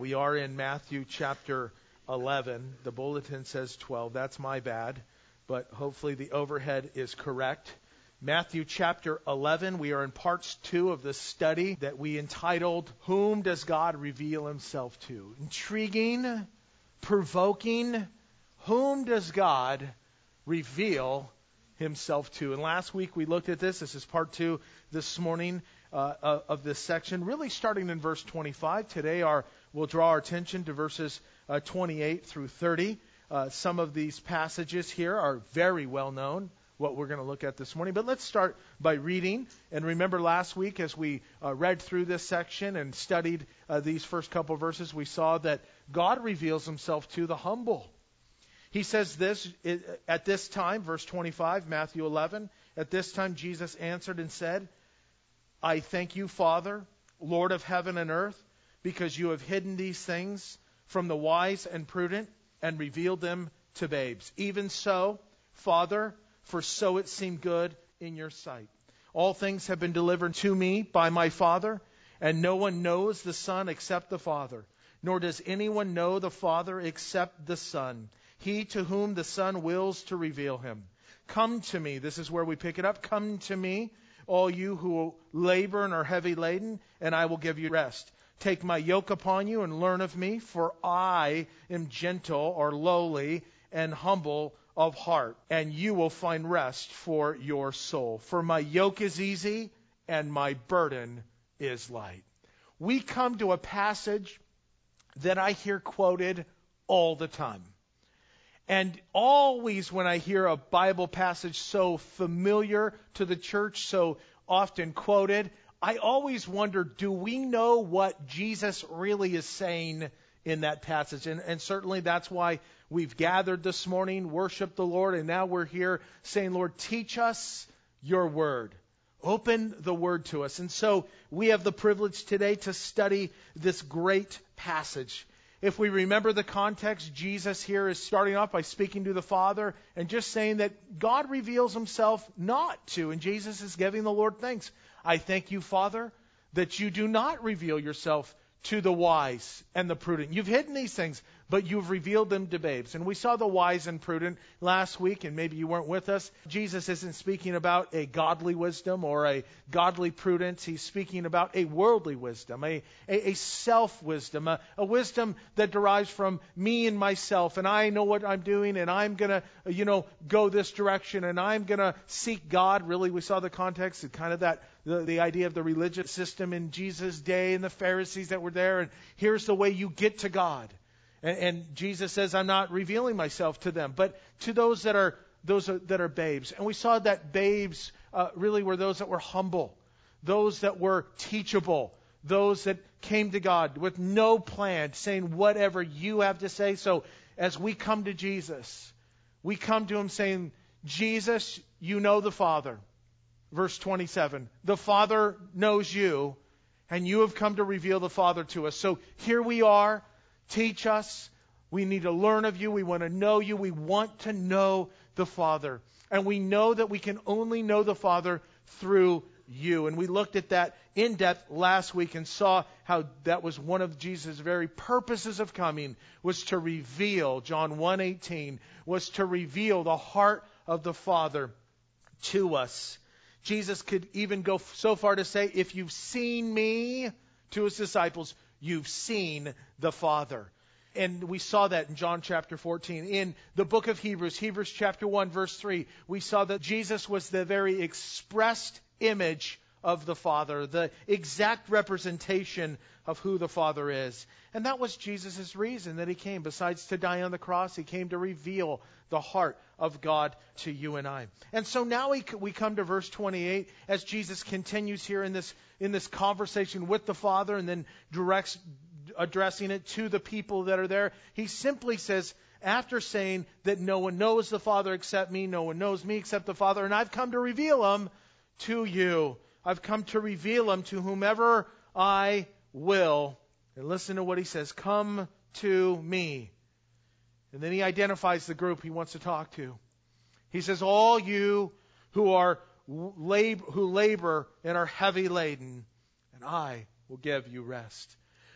We are in Matthew chapter 11. The bulletin says 12. That's my bad, but hopefully the overhead is correct. Matthew chapter 11. We are in parts 2 of the study that we entitled, Whom Does God Reveal Himself to? Intriguing, provoking. Whom does God reveal Himself to? And last week we looked at this. This is part 2 this morning of this section, really starting in verse 25. Today we'll draw our attention to verses 28 through 30. Some of these passages here are very well known, what we're going to look at this morning. But let's start by reading. And remember last week as we read through this section and studied these first couple verses, we saw that God reveals Himself to the humble. He says this, at this time, verse 25, Matthew 11, at this time Jesus answered and said, I thank you, Father, Lord of heaven and earth, because you have hidden these things from the wise and prudent and revealed them to babes. Even so, Father, for so it seemed good in your sight. All things have been delivered to me by my Father, and no one knows the Son except the Father, nor does anyone know the Father except the Son, he to whom the Son wills to reveal him. Come to me, this is where we pick it up, come to me, all you who labor and are heavy laden, and I will give you rest. Take my yoke upon you and learn of me, for I am gentle or lowly and humble of heart, and you will find rest for your soul. For my yoke is easy and my burden is light. We come to a passage that I hear quoted all the time. And always when I hear a Bible passage so familiar to the church, so often quoted, I always wonder, do we know what Jesus really is saying in that passage? And certainly that's why we've gathered this morning, worshiped the Lord, and now we're here saying, Lord, teach us your word. Open the word to us. And so we have the privilege today to study this great passage. If we remember the context, Jesus here is starting off by speaking to the Father and just saying that God reveals Himself not to. And Jesus is giving the Lord thanks. I thank you, Father, that you do not reveal yourself to the wise and the prudent. You've hidden these things, but you've revealed them to babes. And we saw the wise and prudent last week, and maybe you weren't with us. Jesus isn't speaking about a godly wisdom or a godly prudence. He's speaking about a worldly wisdom, a self-wisdom, a wisdom that derives from me and myself, and I know what I'm doing, and I'm going to, go this direction, and I'm going to seek God. Really, we saw the context of kind of that, the idea of the religious system in Jesus' day and the Pharisees that were there, and here's the way you get to God. And Jesus says, I'm not revealing myself to them, but to those that are babes. And we saw that babes really were those that were humble, those that were teachable, those that came to God with no plan, saying whatever you have to say. So as we come to Jesus, we come to Him saying, Jesus, you know the Father. Verse 27, the Father knows you, and you have come to reveal the Father to us. So here we are. Teach us. We need to learn of you. We want to know you. We want to know the Father. And we know that we can only know the Father through you. And we looked at that in depth last week and saw how that was one of Jesus' very purposes of coming, was to reveal, John 1:18, was to reveal the heart of the Father to us. Jesus could even go so far to say, if you've seen me, to His disciples, you've seen the Father. And we saw that in John chapter 14. In the book of Hebrews chapter 1, verse 3, we saw that Jesus was the very expressed image of the Father, the exact representation of who the Father is. And that was Jesus' reason that He came. Besides to die on the cross, He came to reveal the heart of God to you and I. And so now we come to verse 28 as Jesus continues here in this conversation with the Father and then addressing it to the people that are there. He simply says, after saying that no one knows the Father except me, no one knows me except the Father, and I've come to reveal Him to you. I've come to reveal Him to whomever I will. And listen to what He says, come to me. And then He identifies the group He wants to talk to. He says, all you who labor and are heavy laden, and I will give you rest.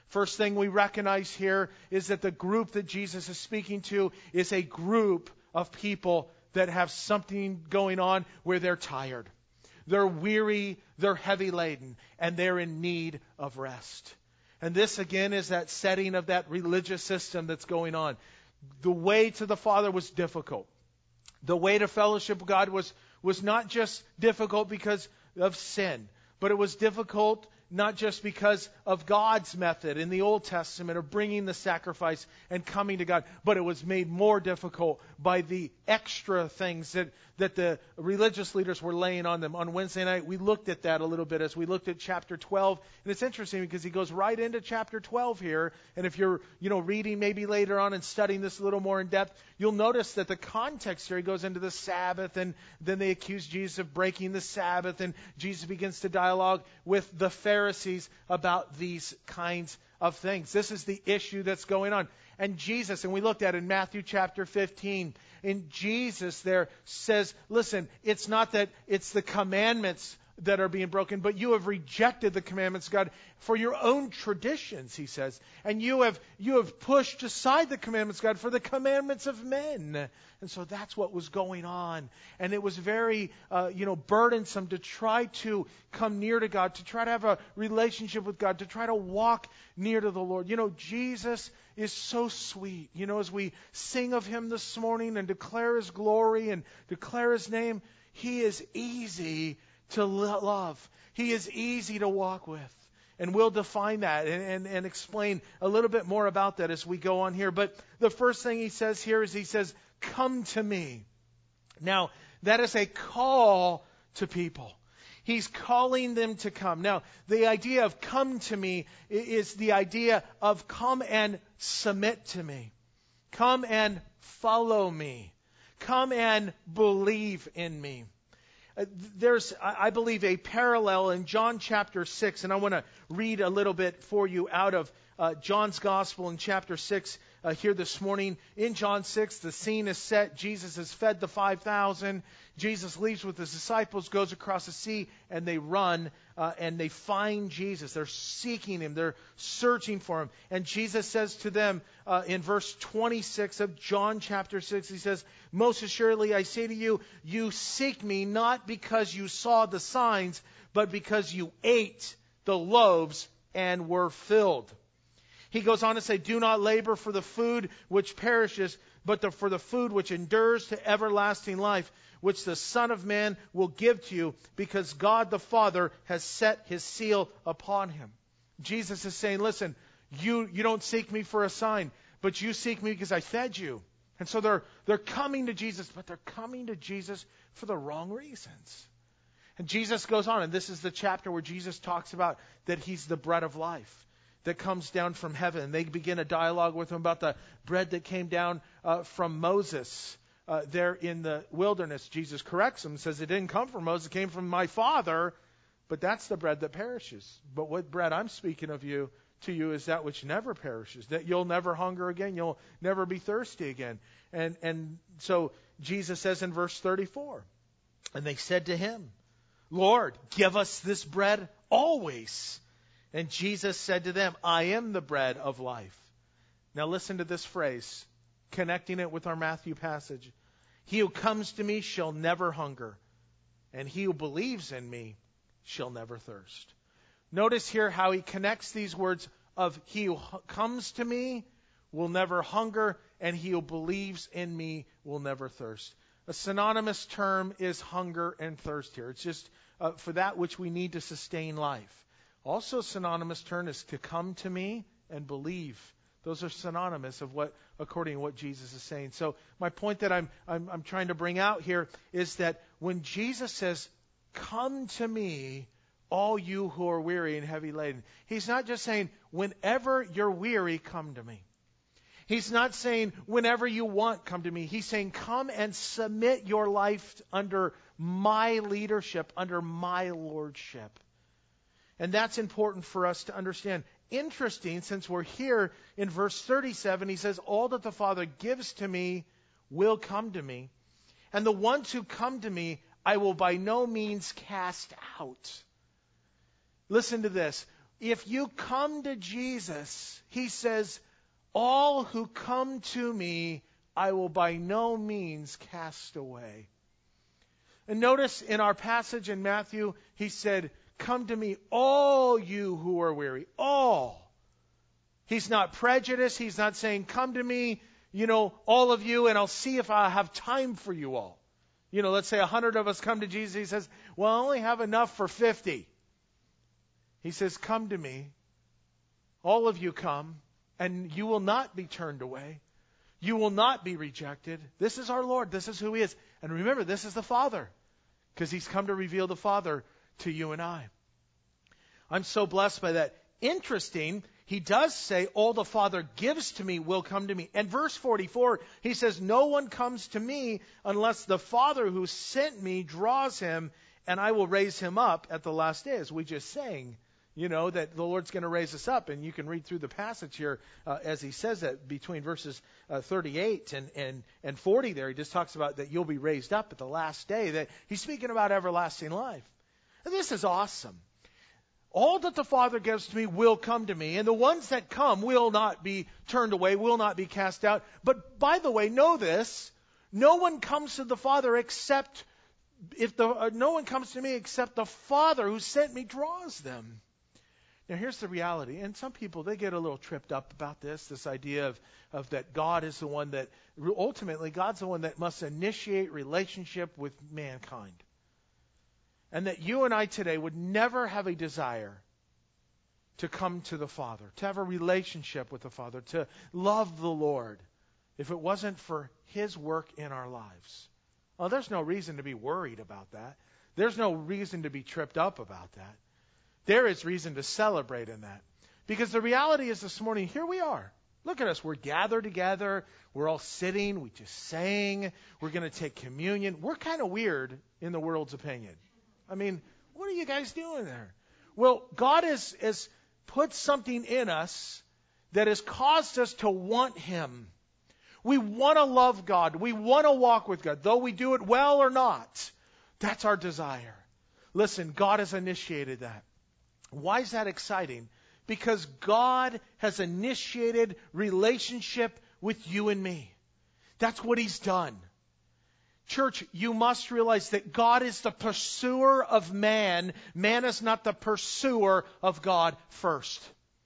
First thing we recognize here is that the group that Jesus is speaking to is a group of people that have something going on where they're tired. They're weary, they're heavy laden, and they're in need of rest. And this again is that setting of that religious system that's going on. The way to the Father was difficult. The way to fellowship with God was not just difficult because of sin, but it was difficult not just because of God's method in the Old Testament of bringing the sacrifice and coming to God, but it was made more difficult by the extra things that the religious leaders were laying on them. On Wednesday night, we looked at that a little bit as we looked at chapter 12. And it's interesting because he goes right into chapter 12 here. And if you're, reading maybe later on and studying this a little more in depth, you'll notice that the context here, he goes into the Sabbath, and then they accuse Jesus of breaking the Sabbath, and Jesus begins to dialogue with the Pharisees about these kinds of things. This is the issue that's going on. And Jesus, and we looked at in Matthew chapter 15, and Jesus there says, listen, it's not that it's the commandments that are being broken, but you have rejected the commandments of God for your own traditions, he says. And you have pushed aside the commandments of God for the commandments of men. And so that's what was going on. And it was very, burdensome to try to come near to God, to try to have a relationship with God, to try to walk near to the Lord. Jesus is so sweet. As we sing of him this morning and declare his glory and declare his name, he is easy to love. He is easy to walk with. And we'll define that and explain a little bit more about that as we go on here. But the first thing he says here is he says, come to me. Now, that is a call to people. He's calling them to come. Now, the idea of come to me is the idea of come and submit to me. Come and follow me. Come and believe in me. There's, I believe, a parallel in John chapter 6, and I want to read a little bit for you out of John's Gospel in chapter 6 here this morning. In John 6, the scene is set. Jesus has fed the 5,000. Jesus leaves with his disciples, goes across the sea, and they run, and they find Jesus. They're seeking him. They're searching for him. And Jesus says to them in verse 26 of John chapter 6, he says, most assuredly I say to you, you seek me not because you saw the signs, but because you ate the loaves and were filled. He goes on to say, do not labor for the food which perishes, but for the food which endures to everlasting life, which the Son of Man will give to you, because God the Father has set his seal upon him. Jesus is saying, listen, you don't seek me for a sign, but you seek me because I fed you. And so they're coming to Jesus, but they're coming to Jesus for the wrong reasons. And Jesus goes on, and this is the chapter where Jesus talks about that he's the bread of life that comes down from heaven. And they begin a dialogue with him about the bread that came down from Moses there in the wilderness. Jesus corrects him and says, it didn't come from Moses, it came from my Father, but that's the bread that perishes. But what bread I'm speaking of to you is that which never perishes, that you'll never hunger again, you'll never be thirsty again. And so Jesus says in verse 34, and they said to him, Lord, give us this bread always. And Jesus said to them, I am the bread of life. Now listen to this phrase, connecting it with our Matthew passage. He who comes to me shall never hunger, and he who believes in me shall never thirst. Notice here how he connects these words of he who comes to me will never hunger, and he who believes in me will never thirst. A synonymous term is hunger and thirst here. It's just for that which we need to sustain life. Also synonymous term is to come to me and believe. Those are synonymous of according to what Jesus is saying. So my point that I'm trying to bring out here is that when Jesus says, come to me, all you who are weary and heavy laden, he's not just saying, whenever you're weary, come to me. He's not saying, whenever you want, come to me. He's saying, come and submit your life under my leadership, under my lordship. And that's important for us to understand. Interesting, since we're here in verse 37, he says, all that the Father gives to me will come to me. And the ones who come to me, I will by no means cast out. Listen to this. if you come to Jesus, he says, all who come to me, I will by no means cast away. And notice in our passage in Matthew, he said, come to me, all you who are weary. All. He's not prejudiced. He's not saying, come to me, all of you, and I'll see if I have time for you all. Let's say 100 of us come to Jesus. He says, well, I only have enough for 50. He says, come to me. All of you come, and you will not be turned away. You will not be rejected. This is our Lord. This is who he is. And remember, this is the Father, because he's come to reveal the Father to you and I. I'm so blessed by that. Interesting, he does say, all the Father gives to me will come to me. And verse 44, he says, no one comes to me unless the Father who sent me draws him, and I will raise him up at the last day. As we just sang, that the Lord's going to raise us up. And you can read through the passage here as he says that between verses 38 and 40 there. He just talks about that you'll be raised up at the last day. That he's speaking about everlasting life. And this is awesome. All that the Father gives to me will come to me, and the ones that come will not be turned away, will not be cast out. But by the way, know this, no one comes to the Father except no one comes to me except the Father who sent me draws them. Now here's the reality, and some people, they get a little tripped up about this idea of that God is the one that, ultimately God's the one that must initiate relationship with mankind. And that you and I today would never have a desire to come to the Father, to have a relationship with the Father, to love the Lord, if it wasn't for his work in our lives. Well, there's no reason to be worried about that. There's no reason to be tripped up about that. There is reason to celebrate in that. Because the reality is this morning, here we are. Look at us. We're gathered together. We're all sitting. We just sang. We're going to take communion. We're kind of weird in the world's opinion. I mean, what are you guys doing there? Well, God has put something in us that has caused us to want him. We want to love God. We want to walk with God, though we do it well or not. That's our desire. Listen, God has initiated that. Why is that exciting? Because God has initiated relationship with you and me. That's what he's done. Church, you must realize that God is the pursuer of man. Man is not the pursuer of God first.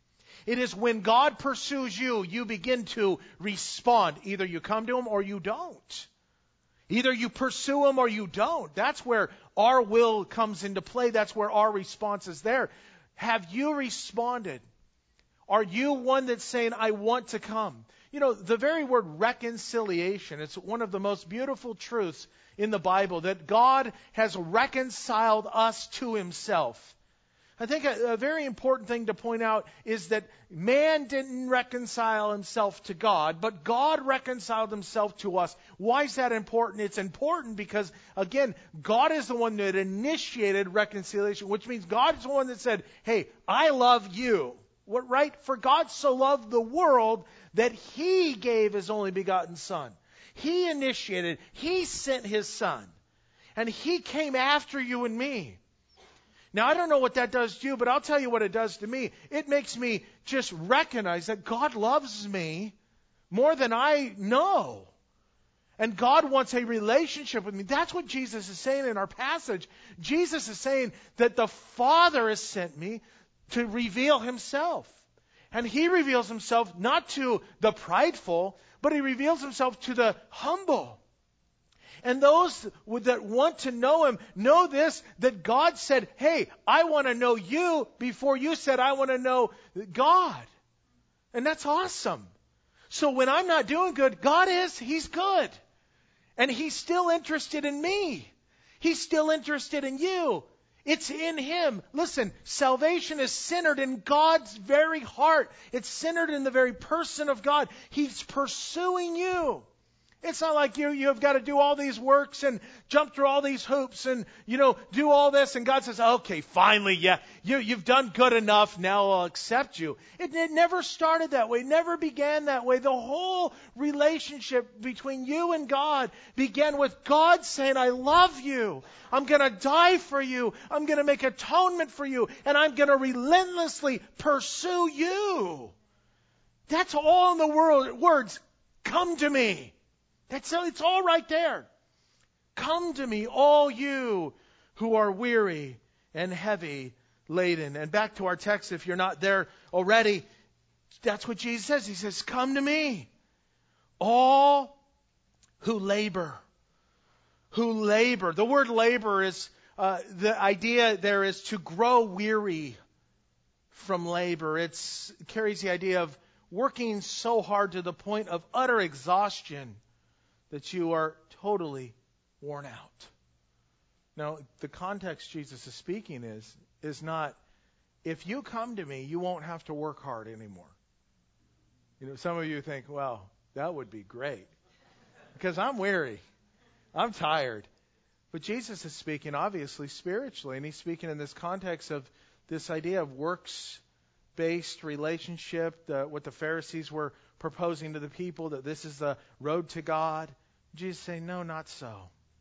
It is when God pursues you, you begin to respond. Either you come to him or you don't. Either you pursue him or you don't. That's where our will comes into play. That's where our response is there. Have you responded? Are you one that's saying, I want to come? The very word reconciliation, it's one of the most beautiful truths in the Bible, that God has reconciled us to himself. I think a very important thing to point out is that man didn't reconcile himself to God, but God reconciled himself to us. Why is that important? It's important because, again, God is the one that initiated reconciliation, which means God is the one that said, hey, I love you. What, right? For God so loved the world that he gave his only begotten Son. He initiated, he sent his Son. And he came after you and me. Now, I don't know what that does to you, but I'll tell you what it does to me. It makes me just recognize that God loves me more than I know. And God wants a relationship with me. That's what Jesus is saying in our passage. Jesus is saying that the Father has sent me to reveal himself. And he reveals himself not to the prideful, but he reveals himself to the humble. And those that want to know him know this, that God said, hey, I want to know you before you said, I want to know God. And that's awesome. So when I'm not doing good, God is, he's good. And he's still interested in me. He's still interested in you. It's in him. Listen, salvation is centered in God's very heart. It's centered in the very person of God. He's pursuing you. It's not like you have got to do all these works and jump through all these hoops and, do all this. And God says, okay, finally, yeah, you've done good enough. Now I'll accept you. It never started that way. It never began that way. The whole relationship between you and God began with God saying, I love you. I'm going to die for you. I'm going to make atonement for you. And I'm going to relentlessly pursue you. That's all in the words, come to me. It's all right there. Come to me, all you who are weary and heavy laden. And back to our text, if you're not there already, that's what Jesus says. He says, come to me, all who labor. Who labor. The word labor is, the idea there is to grow weary from labor. It carries the idea of working so hard to the point of utter exhaustion that you are totally worn out. Now, the context Jesus is speaking is not, if you come to me, you won't have to work hard anymore. Some of you think, well, that would be great. Because I'm weary. I'm tired. But Jesus is speaking, obviously, spiritually. And he's speaking in this context of this idea of works-based relationship, what the Pharisees were proposing to the people, that this is the road to God. Jesus saying, no, not so.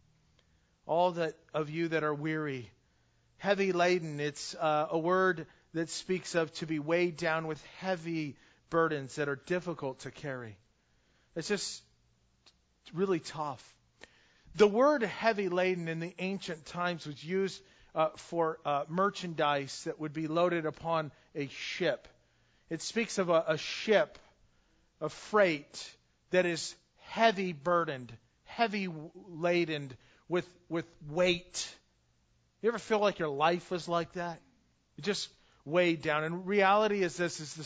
All that of you that are weary, heavy laden, it's a word that speaks of to be weighed down with heavy burdens that are difficult to carry. It's just really tough. The word heavy laden in the ancient times was used for merchandise that would be loaded upon a ship. It speaks of a ship, a freight that is heavy burdened, heavy laden with weight. You ever feel like your life was like that? It just weighed down. And reality is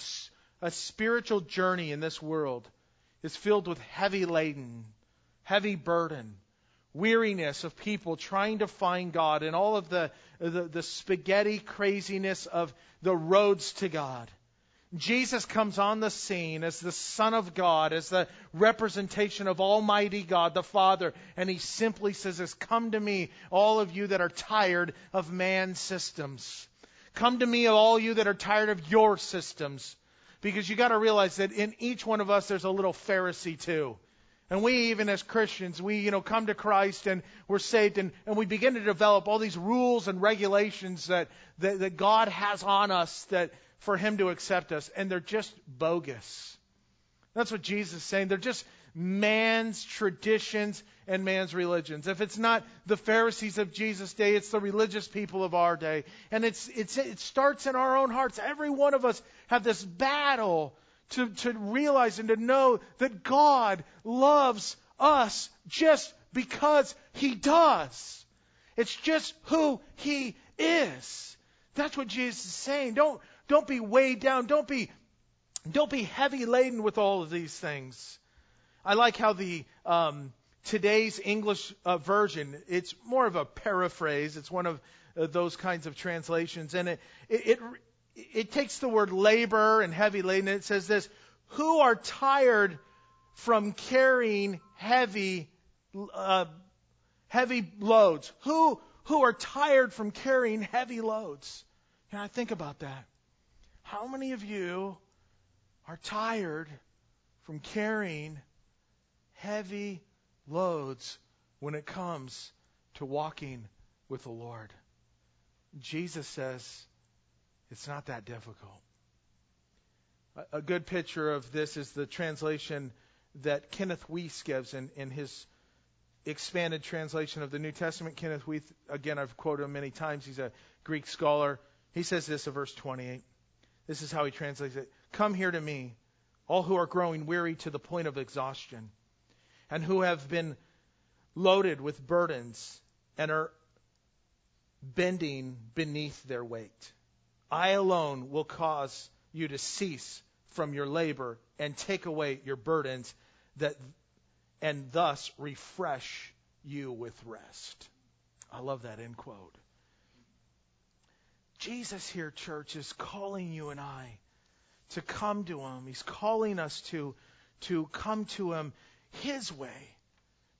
a spiritual journey in this world is filled with heavy laden, heavy burden, weariness of people trying to find God and all of the spaghetti craziness of the roads to God. Jesus comes on the scene as the Son of God, as the representation of Almighty God, the Father, and he simply says, come to me, all of you that are tired of man's systems. Come to me, all you that are tired of your systems. Because you got to realize that in each one of us, there's a little Pharisee too. And we, even as Christians, we come to Christ and we're saved and we begin to develop all these rules and regulations that God has on us that for him to accept us. And they're just bogus. That's what Jesus is saying. They're just man's traditions and man's religions. If it's not the Pharisees of Jesus' day, it's the religious people of our day. And it starts in our own hearts. Every one of us have this battle to realize and to know that God loves us just because he does. It's just who he is. That's what Jesus is saying. Don't be weighed down. Don't be heavy laden with all of these things. I like how the today's English version, it's more of a paraphrase. It's one of those kinds of translations. And it takes the word labor and heavy laden, and it says this: who are tired from carrying heavy loads? Who are tired from carrying heavy loads? And I think about that. How many of you are tired from carrying heavy loads when it comes to walking with the Lord? Jesus says it's not that difficult. A good picture of this is the translation that Kenneth Wuest gives in his expanded translation of the New Testament. Kenneth Wuest, again, I've quoted him many times. He's a Greek scholar. He says this in verse 28. This is how he translates it. Come here to me, all who are growing weary to the point of exhaustion, and who have been loaded with burdens and are bending beneath their weight. I alone will cause you to cease from your labor and take away your burdens, and thus refresh you with rest. I love that end quote. Jesus here, church, is calling you and I to come to him. He's calling us to come to him his way.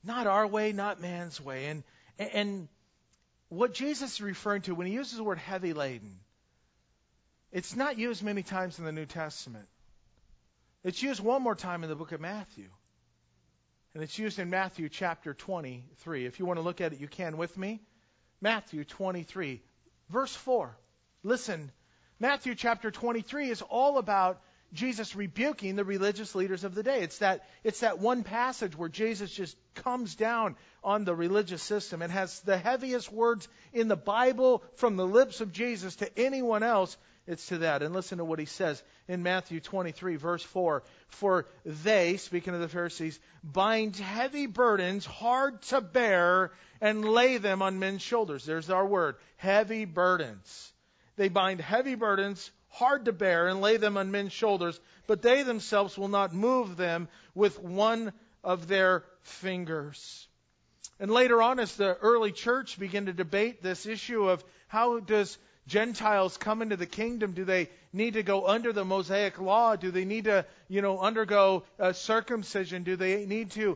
Not our way, not man's way. And what Jesus is referring to when he uses the word heavy laden, it's not used many times in the New Testament. It's used one more time in the book of Matthew. And it's used in Matthew chapter 23. If you want to look at it, you can with me. Matthew 23, verse 4. Listen, Matthew chapter 23 is all about Jesus rebuking the religious leaders of the day. It's that one passage where Jesus just comes down on the religious system and has the heaviest words in the Bible from the lips of Jesus to anyone else. It's to that. And listen to what he says in Matthew 23, verse 4. For they, speaking of the Pharisees, bind heavy burdens hard to bear and lay them on men's shoulders. There's our word, heavy burdens. They bind heavy burdens hard to bear and lay them on men's shoulders, but they themselves will not move them with one of their fingers. And later on, as the early church began to debate this issue of how does Gentiles come into the kingdom, do they need to go under the Mosaic law? Do they need to, undergo circumcision? Do they need to,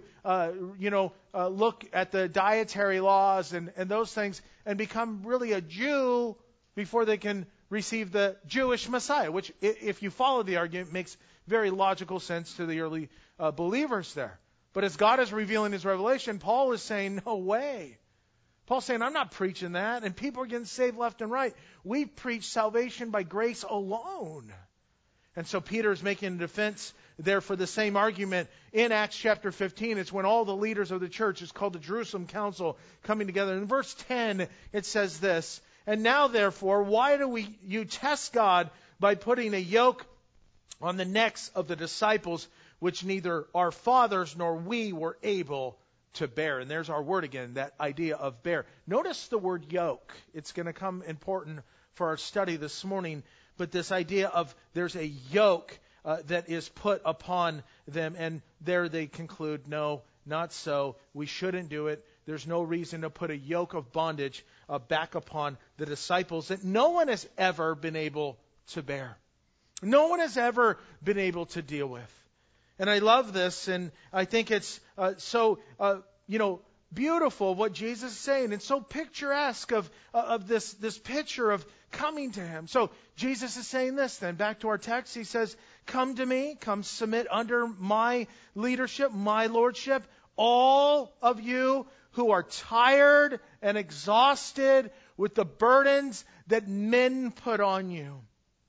look at the dietary laws and those things and become really a Jew before they can receive the Jewish Messiah, which, if you follow the argument, makes very logical sense to the early believers there. But as God is revealing his revelation, Paul is saying, no way. Paul's saying, I'm not preaching that, and people are getting saved left and right. We preach salvation by grace alone. And so Peter is making a defense there for the same argument in Acts chapter 15. It's when all the leaders of the church, it's called the Jerusalem Council, coming together. In verse 10, it says this, and now, therefore, why do you test God by putting a yoke on the necks of the disciples, which neither our fathers nor we were able to bear? And there's our word again, that idea of bear. Notice the word yoke. It's going to come important for our study this morning. But this idea of there's a yoke that is put upon them. And there they conclude, no, not so. We shouldn't do it. There's no reason to put a yoke of bondage back upon the disciples that no one has ever been able to bear. No one has ever been able to deal with. And I love this, and I think it's so beautiful what Jesus is saying, and so picturesque of this picture of coming to him. So Jesus is saying this then. Back to our text, he says, come to me, come submit under my leadership, my lordship, all of you who are tired and exhausted with the burdens that men put on you.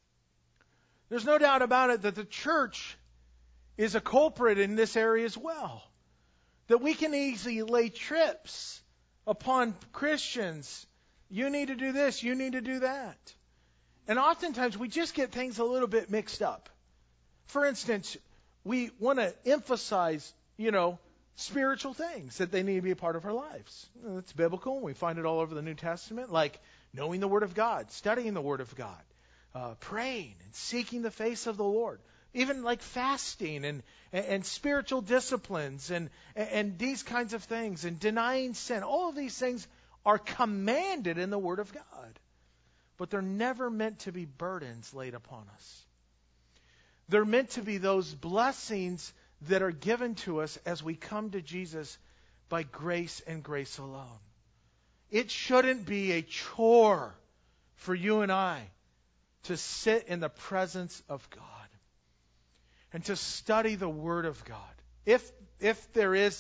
There's no doubt about it that the church is a culprit in this area as well. That we can easily lay trips upon Christians. You need to do this, you need to do that. And oftentimes we just get things a little bit mixed up. For instance, we want to emphasize, spiritual things, that they need to be a part of our lives. That's biblical. We find it all over the New Testament, like knowing the Word of God, studying the Word of God, praying and seeking the face of the Lord. Even like fasting and spiritual disciplines and these kinds of things and denying sin. All of these things are commanded in the Word of God. But they're never meant to be burdens laid upon us. They're meant to be those blessings that are given to us as we come to Jesus by grace and grace alone. It shouldn't be a chore for you and I to sit in the presence of God and to study the Word of God. If it is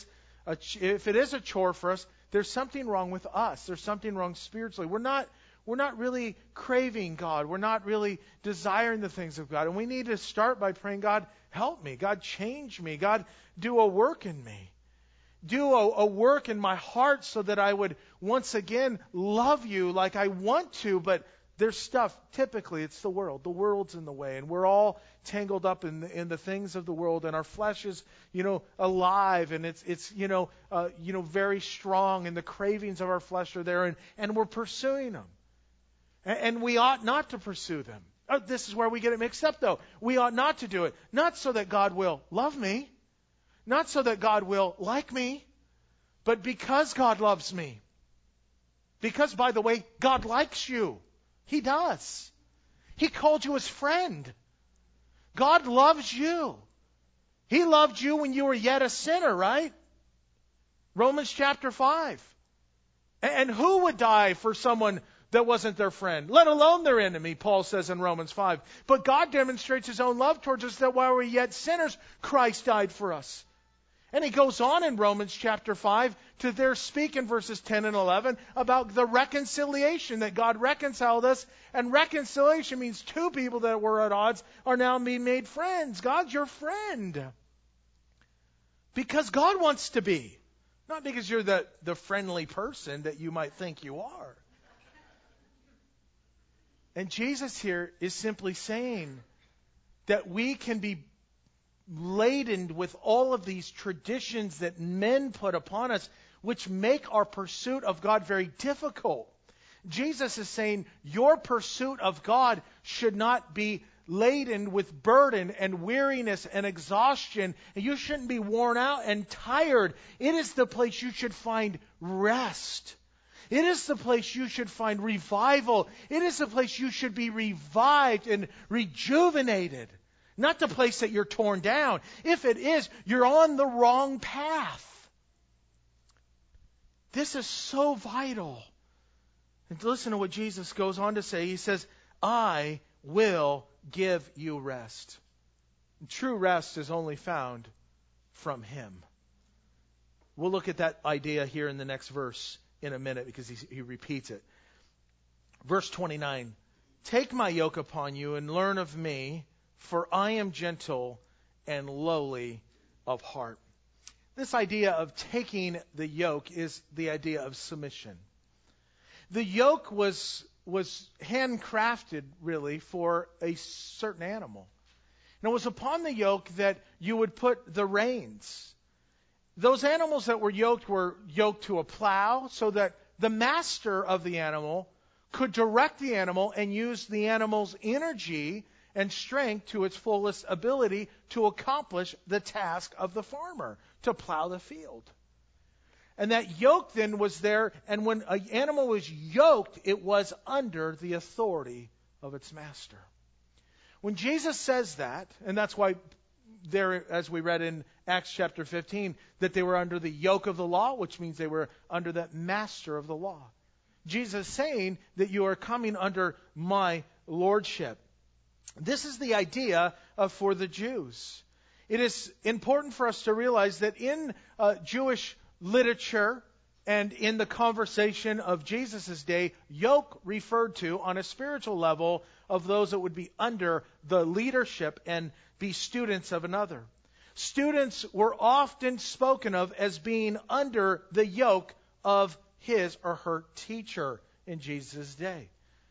a chore for us, there's something wrong with us. There's something wrong spiritually. We're not really craving God. We're not really desiring the things of God. And we need to start by praying, God, help me. God, change me. God, do a work in me. Do a work in my heart so that I would once again love you like I want to, but there's stuff, typically it's the world. The world's in the way, and we're all tangled up in the things of the world, and our flesh is, alive, and it's very strong, and the cravings of our flesh are there, and we're pursuing them. And we ought not to pursue them. This is where we get it mixed up, though. We ought not to do it. Not so that God will love me. Not so that God will like me. But because God loves me. Because, by the way, God likes you. He does. He called you his friend. God loves you. He loved you when you were yet a sinner, right? Romans chapter 5. And who would die for someone that wasn't their friend, let alone their enemy, Paul says in Romans 5. But God demonstrates his own love towards us, that while we were yet sinners, Christ died for us. And he goes on in Romans chapter 5 to there speak in verses 10 and 11 about the reconciliation, that God reconciled us. And reconciliation means two people that were at odds are now being made friends. God's your friend. Because God wants to be. Not because you're the friendly person that you might think you are. And Jesus here is simply saying that we can be laden with all of these traditions that men put upon us, which make our pursuit of God very difficult. Jesus is saying your pursuit of God should not be laden with burden and weariness and exhaustion, and you shouldn't be worn out and tired. It is the place you should find rest. It is the place you should find revival. It is the place you should be revived and rejuvenated. Not the place that you're torn down. If it is, you're on the wrong path. This is so vital. And listen to what Jesus goes on to say. He says, I will give you rest. And true rest is only found from Him. We'll look at that idea here in the next verse in a minute because he repeats it. Verse 29, take my yoke upon you and learn of me, for I am gentle and lowly of heart. This idea of taking the yoke is the idea of submission. The yoke was handcrafted, really, for a certain animal. And it was upon the yoke that you would put the reins. Those animals that were yoked to a plow so that the master of the animal could direct the animal and use the animal's energy and strength to its fullest ability to accomplish the task of the farmer, to plow the field. And that yoke then was there, and when an animal was yoked, it was under the authority of its master. When Jesus says that, and that's why there, as we read in Acts chapter 15, that they were under the yoke of the law, which means they were under that master of the law. Jesus is saying that you are coming under my lordship. This is the idea for the Jews. It is important for us to realize that in Jewish literature and in the conversation of Jesus' day, yoke referred to on a spiritual level of those that would be under the leadership and be students of another. Students were often spoken of as being under the yoke of his or her teacher in Jesus' day.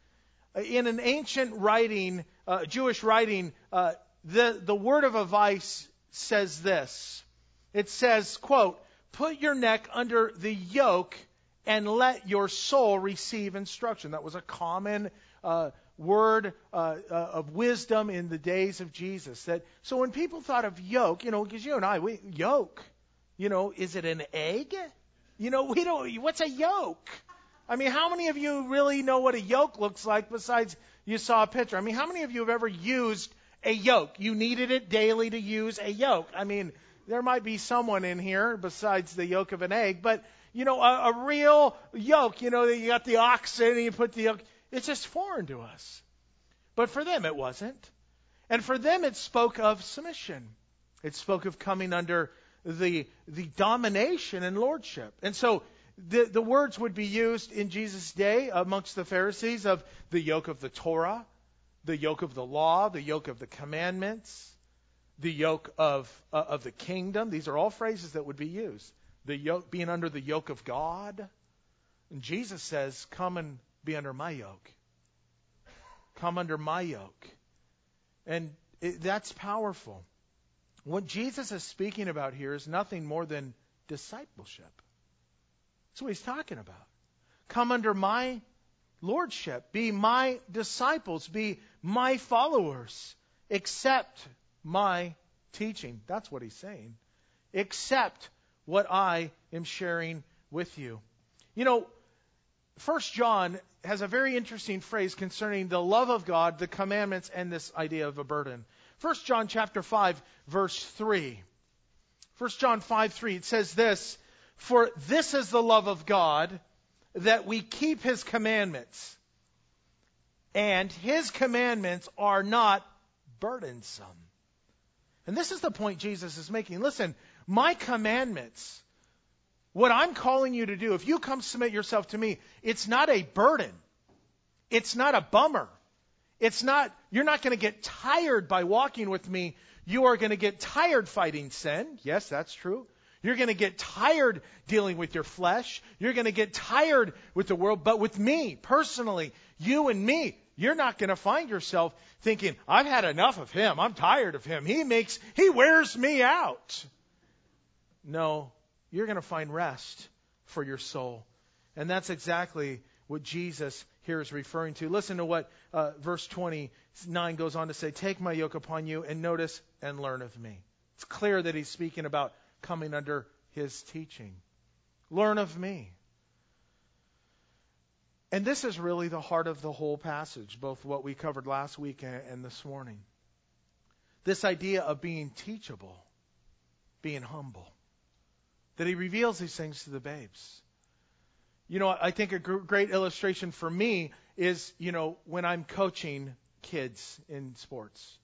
In an ancient writing, Jewish writing, the word of advice says this. It says, quote, put your neck under the yoke and let your soul receive instruction. That was a common word of wisdom in the days of Jesus. So when people thought of yoke, because you and I, yoke, is it an egg? What's a yoke? I mean, how many of you really know what a yoke looks like besides you saw a picture? I mean, how many of you have ever used a yoke? You needed it daily to use a yoke. I mean, there might be someone in here besides the yolk of an egg, but, a real yoke, you got the oxen and you put the yoke. It's just foreign to us. But for them, it wasn't. And for them, it spoke of submission. It spoke of coming under the domination and lordship. And so the words would be used in Jesus' day amongst the Pharisees of the yoke of the Torah, the yoke of the law, the yoke of the commandments, the yoke of the kingdom. These are all phrases that would be used. The yoke, being under the yoke of God. And Jesus says, come and be under my yoke. Come under my yoke. And that's powerful. What Jesus is speaking about here is nothing more than discipleship. That's what he's talking about. Come under my lordship. Be my disciples. Be my followers. Accept my teaching. That's what he's saying. Accept what I am sharing with you. 1 John has a very interesting phrase concerning the love of God, the commandments, and this idea of a burden. 1 John chapter 5, verse 3. 1 John 5:3, it says this, For this is the love of God, that we keep his commandments. And his commandments are not burdensome. And this is the point Jesus is making. Listen, my commandments, what I'm calling you to do, if you come submit yourself to me, it's not a burden. It's not a bummer. You're not going to get tired by walking with me. You are going to get tired fighting sin. Yes, that's true. You're going to get tired dealing with your flesh. You're going to get tired with the world. But with me, personally, you and me, you're not going to find yourself thinking, I've had enough of him. I'm tired of him. He wears me out. No, you're going to find rest for your soul. And that's exactly what Jesus here is referring to. Listen to what verse 29 goes on to say. Take my yoke upon you, and notice, and learn of me. It's clear that he's speaking about coming under his teaching. Learn of me. And this is really the heart of the whole passage, both what we covered last week and this morning. This idea of being teachable, being humble. That he reveals these things to the babes. You know, I think a great illustration for me is, when I'm coaching kids in sports.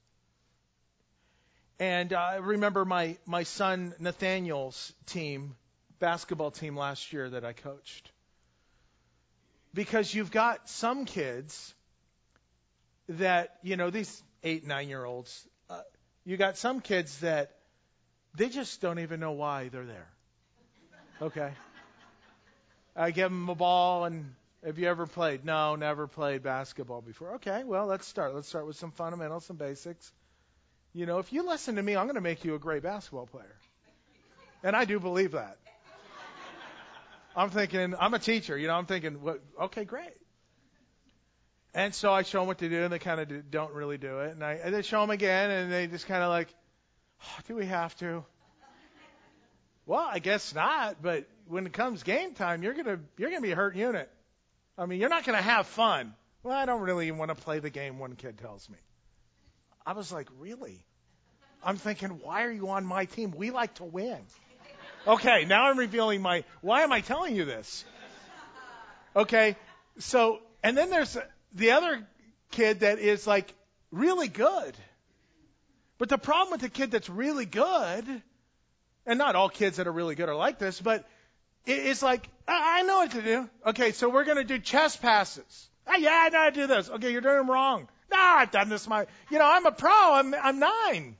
And I remember my son Nathaniel's basketball team last year that I coached. Because you've got some kids that, these 8, 9-year-olds, you got some kids that they just don't even know why they're there. Okay? I give them a ball, and have you ever played? No, never played basketball before. Okay, well, let's start. Let's start with some fundamentals, some basics. If you listen to me, I'm going to make you a great basketball player. And I do believe that. I'm thinking, I'm a teacher, I'm thinking, okay, great. And so I show them what to do, and they kind of don't really do it. And I show them again, and they just kind of like, do we have to? Well, I guess not, but when it comes game time, you're gonna be a hurt unit. I mean, you're not going to have fun. Well, I don't really want to play the game, one kid tells me. I was like, really? I'm thinking, why are you on my team? We like to win. Okay, now I'm revealing why am I telling you this? Okay, so, and then there's the other kid that is like really good. But the problem with the kid that's really good, and not all kids that are really good are like this, but it's like, I know what to do. Okay, so we're going to do chest passes. Oh, yeah, I know how to do this. Okay, you're doing them wrong. No, I've done this. I'm a pro. I'm 9.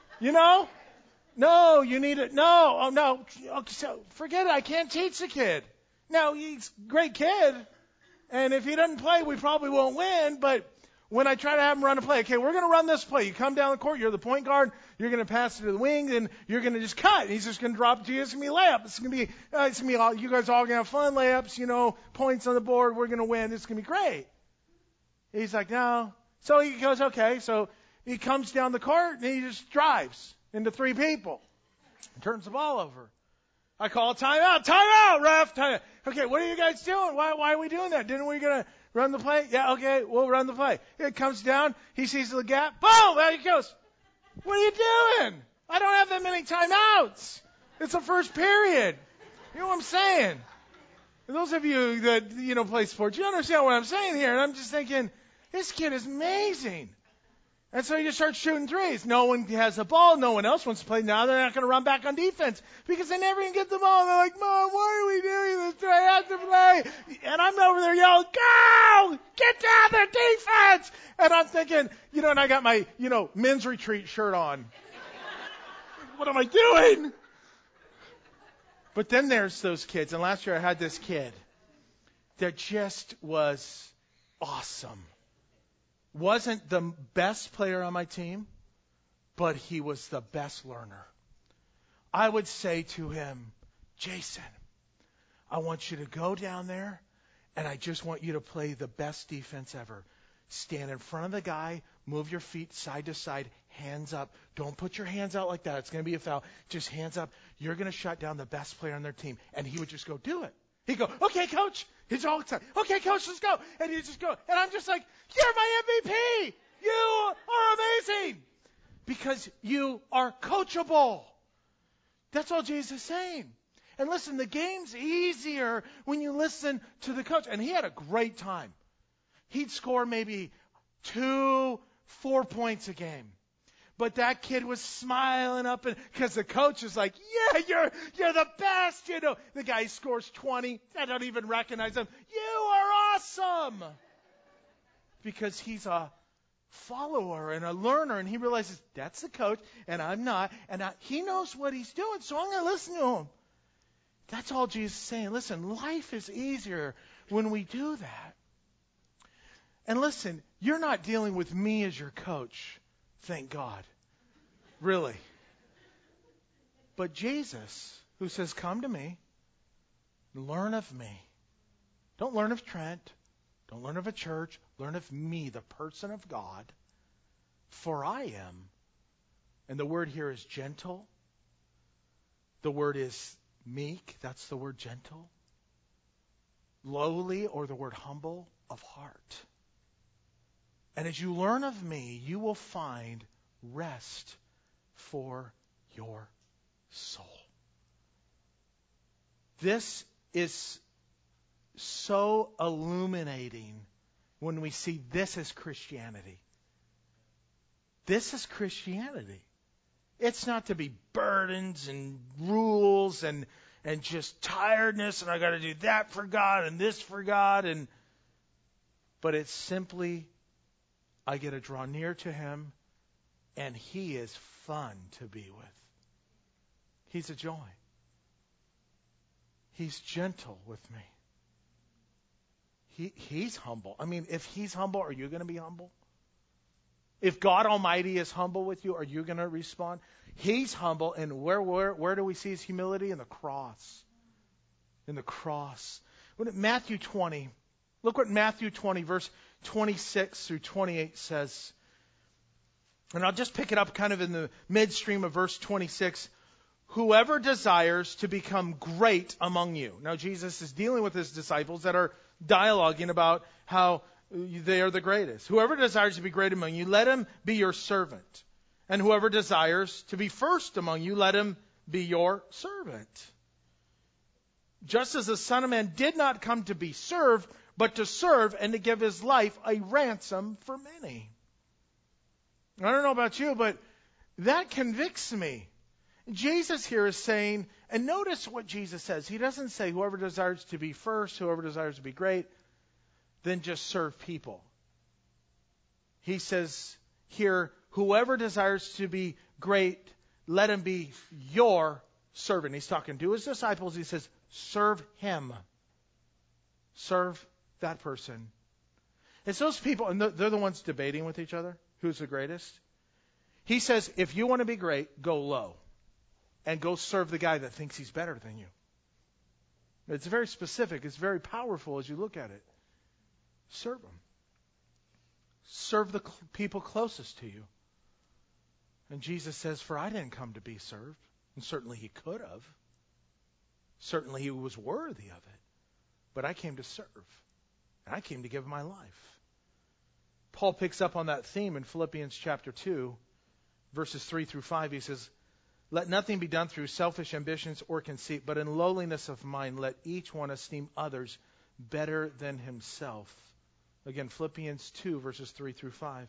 No, you need it. No, oh no. Okay, so forget it. I can't teach the kid. Now, he's a great kid, and if he doesn't play, we probably won't win, but when I try to have him run a play, okay, we're going to run this play. You come down the court, you're the point guard, you're going to pass it to the wing, and you're going to just cut. And he's just going to drop it to you. It's going to be a layup. It's going to be all, you guys all going to have fun layups, points on the board. We're going to win. It's going to be great. He's like, no. So he goes, okay. So he comes down the court, and he just drives into 3 people. Turns the ball over. I call timeout. Timeout, ref. Timeout. Okay, what are you guys doing? Why are we doing that? Didn't we going to run the play? Yeah, okay, we'll run the play. It comes down. He sees the gap. Boom! There he goes. What are you doing? I don't have that many timeouts. It's the first period. You know what I'm saying? And those of you that, play sports, you understand what I'm saying here. And I'm just thinking, this kid is amazing. And so you start shooting threes. No one has the ball. No one else wants to play. Now they're not going to run back on defense because they never even get the ball. They're like, Mom, why are we doing this? I have to play. And I'm over there yelling, go! Get down there, defense! And I'm thinking, and I got my, men's retreat shirt on. What am I doing? But then there's those kids. And last year I had this kid that just was awesome. Wasn't the best player on my team, but he was the best learner. I would say to him, Jason, I want you to go down there, and I just want you to play the best defense ever. Stand in front of the guy, move your feet side to side, hands up. Don't put your hands out like that. It's going to be a foul. Just hands up. You're going to shut down the best player on their team. And he would just go do it. He'd go, okay, coach. He's all excited. Okay, coach, let's go. And he'd just go. And I'm just like, you're my MVP. You are amazing. Because you are coachable. That's all Jesus is saying. And listen, the game's easier when you listen to the coach. And he had a great time. He'd score maybe 2-4 points a game. But that kid was smiling up because the coach is like, yeah, you're the best. You know, the guy scores 20. I don't even recognize him. You are awesome. Because he's a follower and a learner, and he realizes that's the coach, and I'm not. And he knows what he's doing, so I'm going to listen to him. That's all Jesus is saying. Listen, life is easier when we do that. And listen, you're not dealing with me as your coach. Thank God. Really. But Jesus, who says, come to me, learn of me. Don't learn of Trent. Don't learn of a church. Learn of me, the person of God. For I am. And the word here is gentle. The word is meek. That's the word gentle. Lowly, or the word humble, of heart. And as you learn of me, you will find rest for your soul. This is so illuminating when we see this as Christianity. This is Christianity. It's not to be burdens and rules and just tiredness, and I got to do that for God and this for God, but it's simply I get to draw near to him, and he is fun to be with. He's a joy. He's gentle with me. He's humble. I mean, if he's humble, are you going to be humble? If God Almighty is humble with you, are you going to respond? He's humble, and where do we see his humility? In the cross. In the cross. Matthew 20. Look what Matthew 20, verse 26 through 28 says. And I'll just pick it up kind of in the midstream of verse 26. Whoever desires to become great among you. Now, Jesus is dealing with his disciples that are dialoguing about how they are the greatest. Whoever desires to be great among you, let him be your servant. And whoever desires to be first among you, let him be your servant. Just as the Son of Man did not come to be served, but to serve and to give his life a ransom for many. I don't know about you, but that convicts me. Jesus here is saying, and notice what Jesus says. He doesn't say whoever desires to be first, whoever desires to be great, then just serve people. He says here, whoever desires to be great, let him be your servant. He's talking to his disciples. He says, serve him. Serve that person. It's those people, and they're the ones debating with each other. Who's the greatest? He says, if you want to be great, go low. And go serve the guy that thinks he's better than you. It's very specific. It's very powerful as you look at it. Serve them. Serve the people closest to you. And Jesus says, for I didn't come to be served. And certainly he could have. Certainly he was worthy of it. But I came to serve. And I came to give my life. Paul picks up on that theme in Philippians chapter 2, verses 3 through 5. He says, let nothing be done through selfish ambitions or conceit, but in lowliness of mind let each one esteem others better than himself. Again, Philippians 2, verses 3 through 5.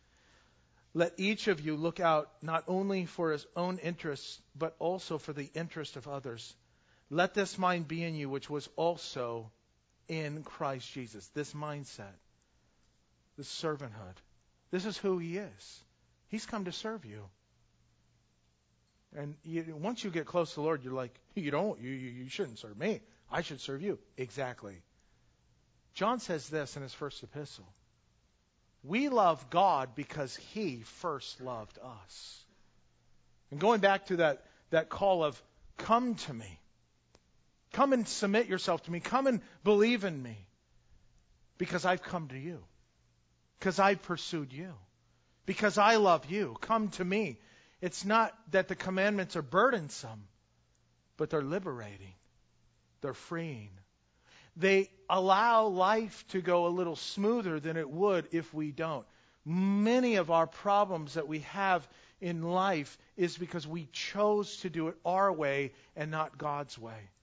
Let each of you look out not only for his own interests, but also for the interest of others. Let this mind be in you, which was also in Christ Jesus. This mindset, this servanthood. This is who he is. He's come to serve you. And once you get close to the Lord, you're like, you shouldn't serve me. I should serve you. Exactly. John says this in his first epistle. We love God because he first loved us. And going back to that call of, come to me. Come and submit yourself to me. Come and believe in me. Because I've come to you. Because I've pursued you. Because I love you. Come to me. It's not that the commandments are burdensome, but they're liberating. They're freeing. They allow life to go a little smoother than it would if we don't. Many of our problems that we have in life is because we chose to do it our way and not God's way.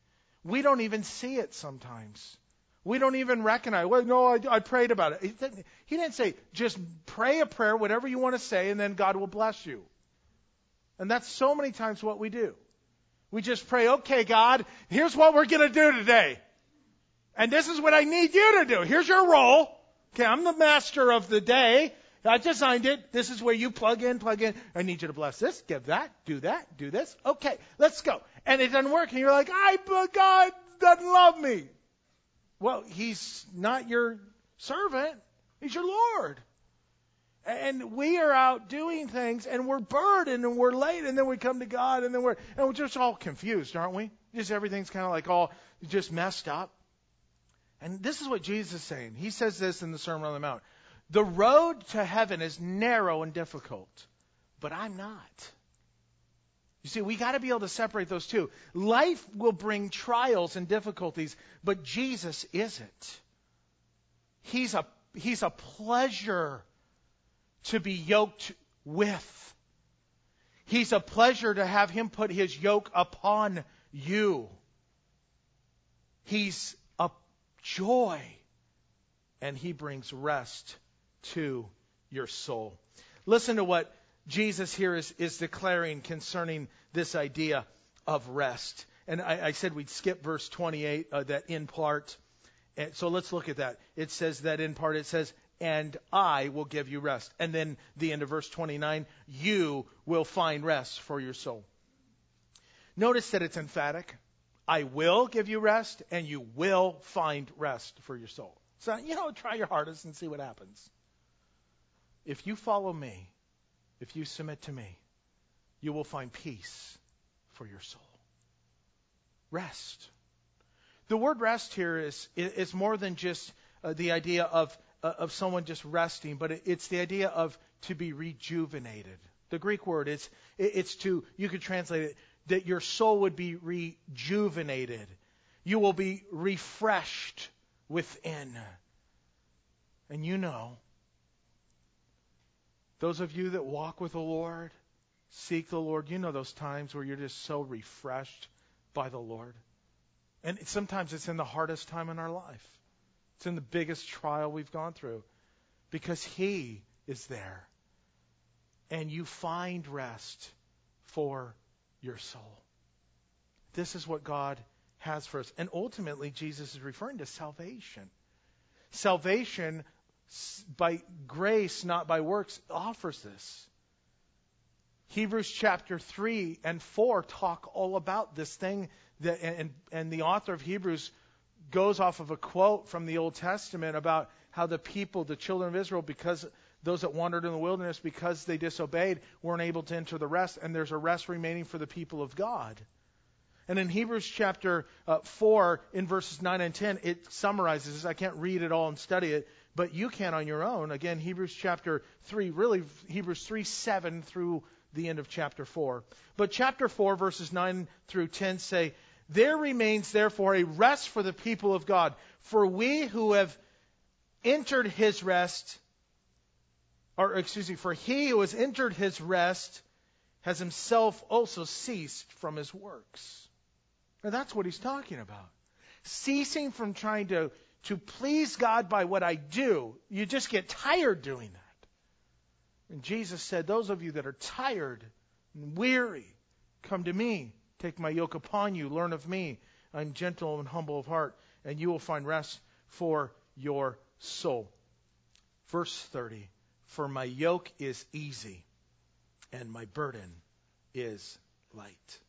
We don't even see it sometimes. We don't even recognize, well, no, I prayed about it. He didn't say, just pray a prayer, whatever you want to say, and then God will bless you. And that's so many times what we do. We just pray, okay, God, here's what we're going to do today. And this is what I need you to do. Here's your role. Okay, I'm the master of the day. I designed it. This is where you plug in. I need you to bless this, give that, do this. Okay, let's go. And it doesn't work. And you're like, God doesn't love me. Well, he's not your servant. He's your Lord. And we are out doing things, and we're burdened, and we're late, and then we come to God, and we're just all confused, aren't we? Just everything's kind of like all just messed up. And this is what Jesus is saying. He says this in the Sermon on the Mount. The road to heaven is narrow and difficult, but I'm not. You see, we got to be able to separate those two. Life will bring trials and difficulties, but Jesus isn't. He's a pleasure to be yoked with. He's a pleasure to have him put his yoke upon you. He's a joy, and he brings rest to your soul. Listen to what Jesus here is declaring concerning this idea of rest. And I said we'd skip verse 28, that in part. And so let's look at that. It says that in part, it says, and I will give you rest. And then the end of verse 29, you will find rest for your soul. Notice that it's emphatic. I will give you rest, and you will find rest for your soul. So, try your hardest and see what happens. If you follow me, if you submit to me, you will find peace for your soul. Rest. The word rest here is more than just the idea of someone just resting, but it's the idea of to be rejuvenated. The Greek word, it's to, you could translate it, that your soul would be rejuvenated. You will be refreshed within. And those of you that walk with the Lord, seek the Lord, those times where you're just so refreshed by the Lord. And sometimes it's in the hardest time in our life. It's in the biggest trial we've gone through, because he is there. And you find rest for your soul. This is what God has for us. And ultimately, Jesus is referring to salvation. Salvation by grace, not by works, offers this. Hebrews chapter 3 and 4 talk all about this thing, and the author of Hebrews goes off of a quote from the Old Testament about how the people, the children of Israel, because those that wandered in the wilderness, because they disobeyed, weren't able to enter the rest, and there's a rest remaining for the people of God. And in Hebrews chapter 4, in verses 9 and 10, it summarizes this. I can't read it all and study it, but you can on your own. Again, Hebrews chapter 3, really Hebrews 3:7 through the end of chapter 4. But chapter 4, verses 9 through 10 say, there remains therefore a rest for the people of God. For we who have entered his rest, for he who has entered his rest has himself also ceased from his works. Now that's what he's talking about. Ceasing from trying to please God by what I do. You just get tired doing that. And Jesus said, those of you that are tired and weary, come to me. Take my yoke upon you. Learn of me. I'm gentle and humble of heart, and you will find rest for your soul. Verse 30. For my yoke is easy, and my burden is light.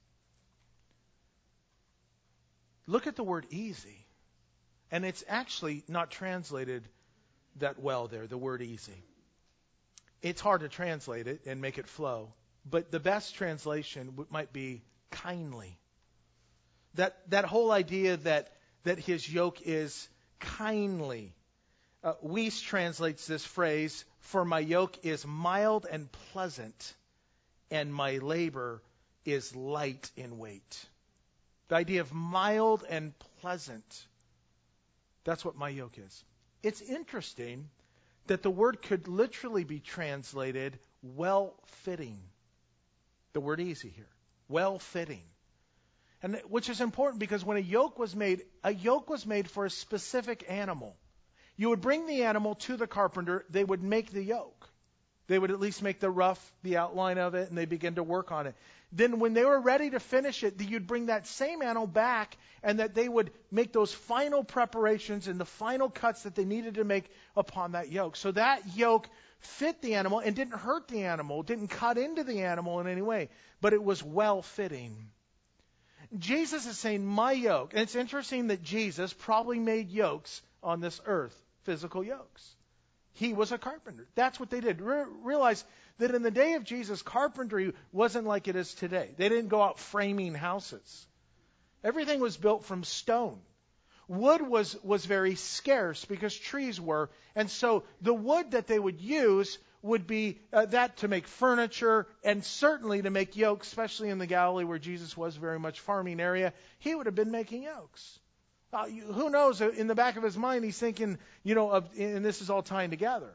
Look at the word easy. And it's actually not translated that well there, the word easy. It's hard to translate it and make it flow. But the best translation might be kindly. That whole idea that his yoke is kindly. Weiss translates this phrase, for my yoke is mild and pleasant, and my labor is light in weight. The idea of mild and pleasant. That's what my yoke is. It's interesting that the word could literally be translated well-fitting. The word easy here. Well-fitting. And which is important because when a yoke was made for a specific animal. You would bring the animal to the carpenter, they would make the yoke. They would at least make the outline of it, and they begin to work on it. Then when they were ready to finish it, you'd bring that same animal back, and that they would make those final preparations and the final cuts that they needed to make upon that yoke. So that yoke fit the animal and didn't hurt the animal, didn't cut into the animal in any way, but it was well-fitting. Jesus is saying, my yoke. And it's interesting that Jesus probably made yokes on this earth, physical yokes. He was a carpenter. That's what they did. Realize that in the day of Jesus, carpentry wasn't like it is today. They didn't go out framing houses. Everything was built from stone. Wood was very scarce because trees were. And so the wood that they would use would be that to make furniture and certainly to make yokes, especially in the Galilee where Jesus was very much farming area. He would have been making yokes. Who knows, in the back of his mind, he's thinking, and this is all tying together.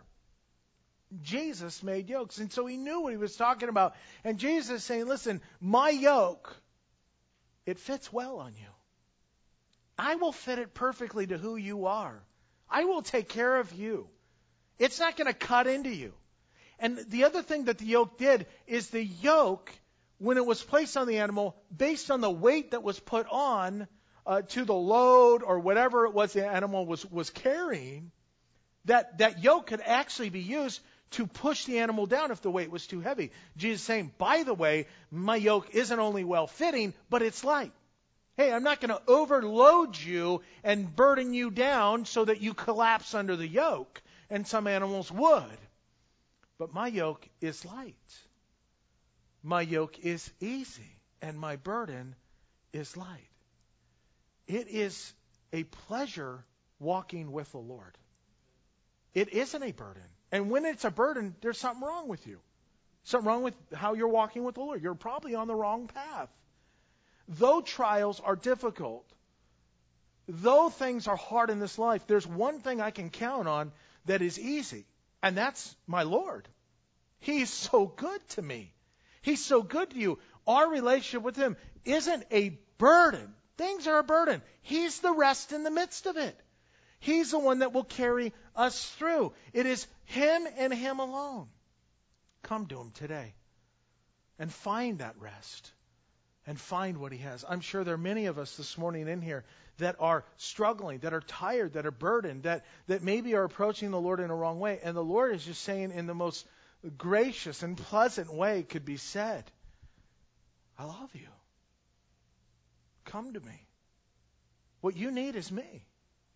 Jesus made yokes, and so he knew what he was talking about. And Jesus is saying, listen, my yoke, it fits well on you. I will fit it perfectly to who you are. I will take care of you. It's not going to cut into you. And the other thing that the yoke did is the yoke, when it was placed on the animal, based on the weight that was put on, to the load or whatever it was the animal was carrying, that yoke could actually be used to push the animal down if the weight was too heavy. Jesus is saying, by the way, my yoke isn't only well-fitting, but it's light. Hey, I'm not going to overload you and burden you down so that you collapse under the yoke, and some animals would. But my yoke is light. My yoke is easy, and my burden is light. It is a pleasure walking with the Lord. It isn't a burden. And when it's a burden, there's something wrong with you. Something wrong with how you're walking with the Lord. You're probably on the wrong path. Though trials are difficult, though things are hard in this life, there's one thing I can count on that is easy, and that's my Lord. He's so good to me. He's so good to you. Our relationship with Him isn't a burden. Things are a burden. He's the rest in the midst of it. He's the one that will carry us through. It is Him and Him alone. Come to Him today and find that rest and find what He has. I'm sure there are many of us this morning in here that are struggling, that are tired, that are burdened, that maybe are approaching the Lord in a wrong way. And the Lord is just saying in the most gracious and pleasant way it could be said, I love you. Come to me. What you need is me.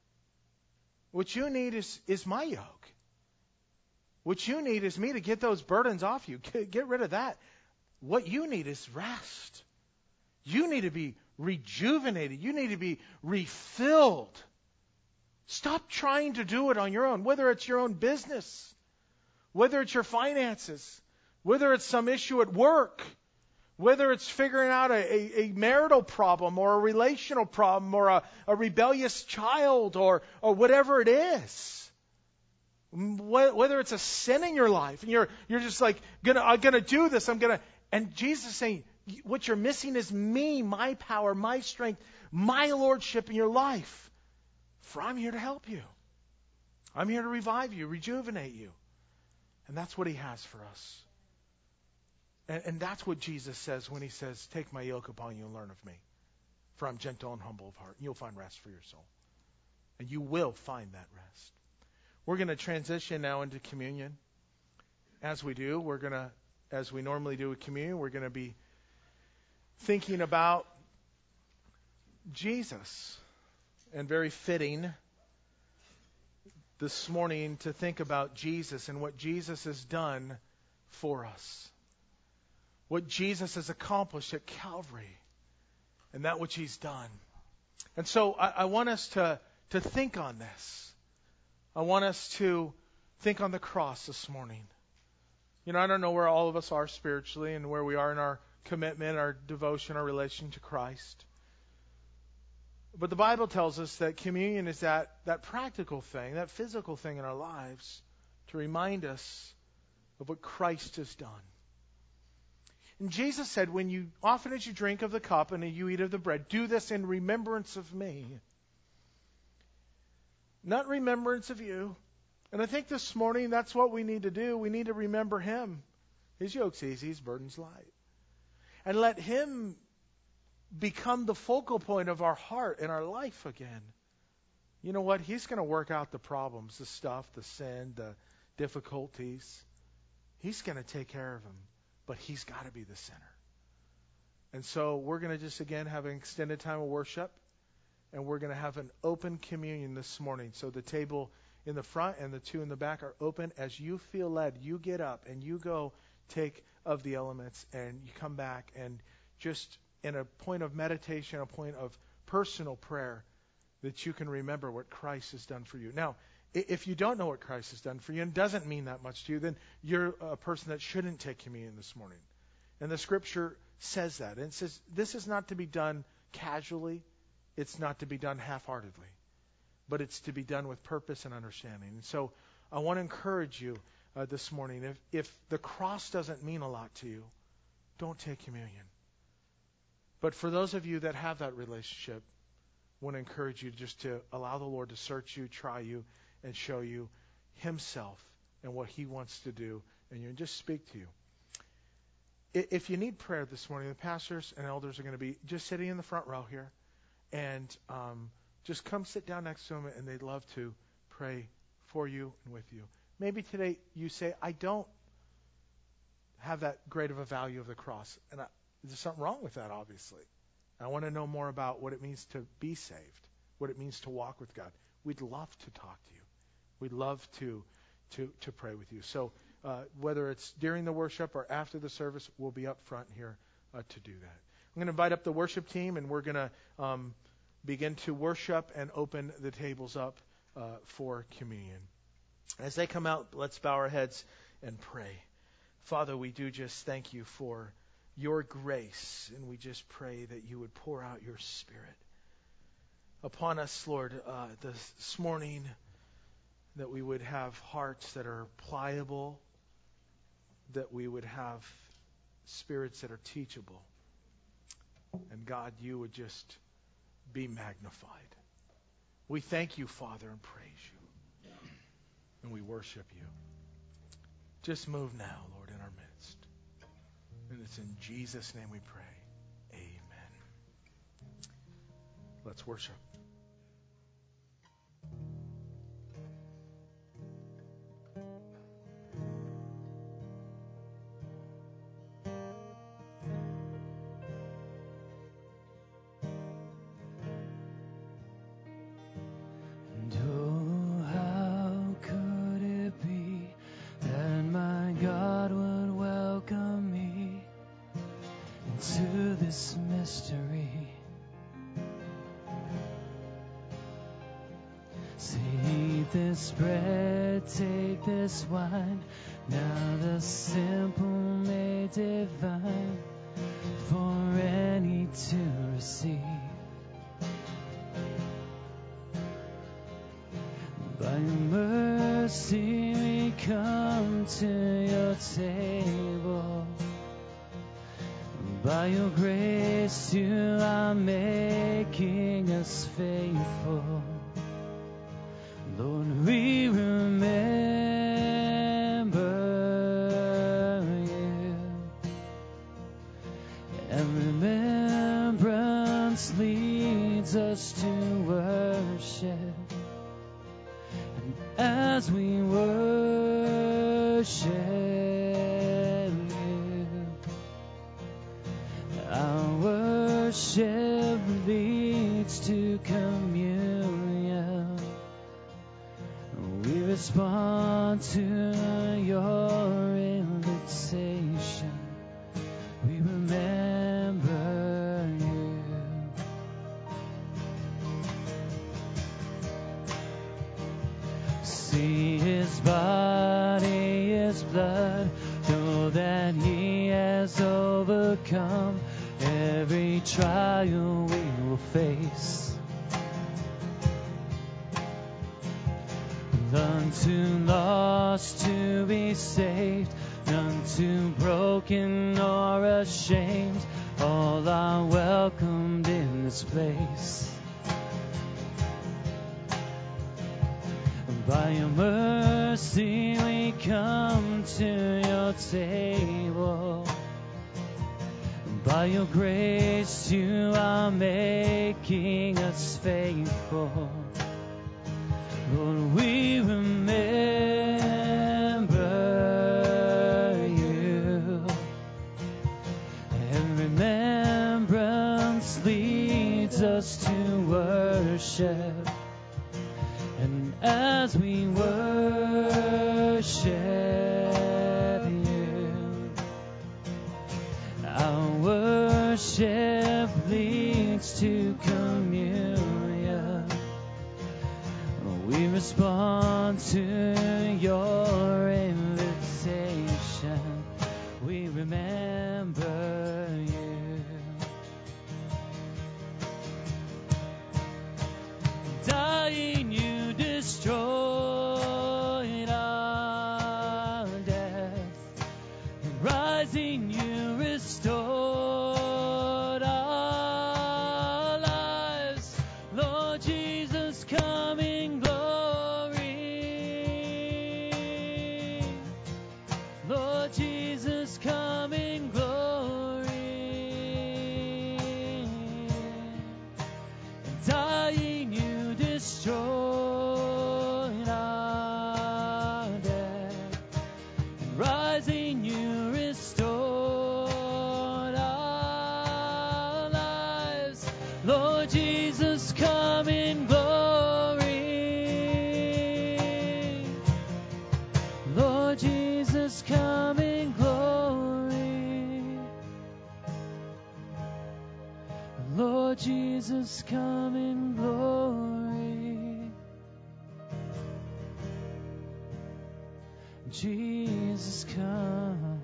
What you need is my yoke. What you need is me to get those burdens off you. Get rid of that. What you need is rest. You need to be rejuvenated. You need to be refilled. Stop trying to do it on your own, whether it's your own business, whether it's your finances, whether it's some issue at work, whether it's figuring out a marital problem or a relational problem or a rebellious child or whatever it is. Whether it's a sin in your life and you're just like, I'm gonna do this, and Jesus is saying, what you're missing is me, my power, my strength, my lordship in your life. For I'm here to help you. I'm here to revive you, rejuvenate you. And that's what He has for us. And that's what Jesus says when He says, take my yoke upon you and learn of me. For I'm gentle and humble of heart. And you'll find rest for your soul. And you will find that rest. We're going to transition now into communion. As we do, as we normally do with communion, we're going to be thinking about Jesus. And very fitting this morning to think about Jesus and what Jesus has done for us. What Jesus has accomplished at Calvary and that which He's done. And so I want us to think on this. I want us to think on the cross this morning. I don't know where all of us are spiritually and where we are in our commitment, our devotion, our relation to Christ. But the Bible tells us that communion is that practical thing, that physical thing in our lives to remind us of what Christ has done. And Jesus said, when you, often as you drink of the cup and you eat of the bread, do this in remembrance of me. Not remembrance of you. And I think this morning that's what we need to do. We need to remember him. His yoke's easy, his burden's light. And let him become the focal point of our heart and our life again. You know what? He's going to work out the problems, the stuff, the sin, the difficulties. He's going to take care of them. But he's got to be the center. And so we're going to just, again, have an extended time of worship. And we're going to have an open communion this morning. So the table in the front and the two in the back are open. As you feel led, you get up and you go take of the elements and you come back and just in a point of meditation, a point of personal prayer, that you can remember what Christ has done for you. Now, if you don't know what Christ has done for you and doesn't mean that much to you, then you're a person that shouldn't take communion this morning. And the Scripture says that. And it says this is not to be done casually. It's not to be done half-heartedly. But it's to be done with purpose and understanding. And so I want to encourage you this morning, if the cross doesn't mean a lot to you, don't take communion. But for those of you that have that relationship, I want to encourage you just to allow the Lord to search you, try you, and show you himself and what he wants to do, and you just speak to you. If you need prayer this morning, the pastors and elders are going to be just sitting in the front row here, and just come sit down next to them, and they'd love to pray for you and with you. Maybe today you say, I don't have that great of a value of the cross, and there's something wrong with that, obviously. I want to know more about what it means to be saved, what it means to walk with God. We'd love to talk to you. We'd love to pray with you. So whether it's during the worship or after the service, we'll be up front here to do that. I'm going to invite up the worship team, and we're going to begin to worship and open the tables up for communion. As they come out, let's bow our heads and pray. Father, we do just thank you for your grace, and we just pray that you would pour out your Spirit upon us, Lord, this morning, that we would have hearts that are pliable, that we would have spirits that are teachable, and God, you would just be magnified. We thank you, Father, and praise you, and we worship you. Just move now, Lord, in our midst. And it's in Jesus' name we pray. Amen. Let's worship. This bread, take this wine, now the simple made divine, for any to receive. By your mercy we come to your table. By your grace you are making us faithful. Lord, we remember you, and remembrance leads us to worship. And as we worship you, our worship leads to communion. We respond to your invitation. We remember you. See his body, his blood. Know that he has overcome every trial we will face. Unto lost to be saved, none too broken or ashamed. All are welcomed in this place. By your mercy we come to your table. By your grace you are making us faithful. Lord, we remember you, and remembrance leads us to worship. And as we worship you, our worship leads to communion. We respond to your invitation. We remember you. Dying, you destroyed our death. And rising, you restored our lives. Lord Jesus, come in glory. Lord Jesus, come in glory. And dying, you destroyed our death. And rising, you restored our lives. Lord Jesus, come in glory. Lord Jesus, come in glory. Lord Jesus, come in glory. Jesus, come.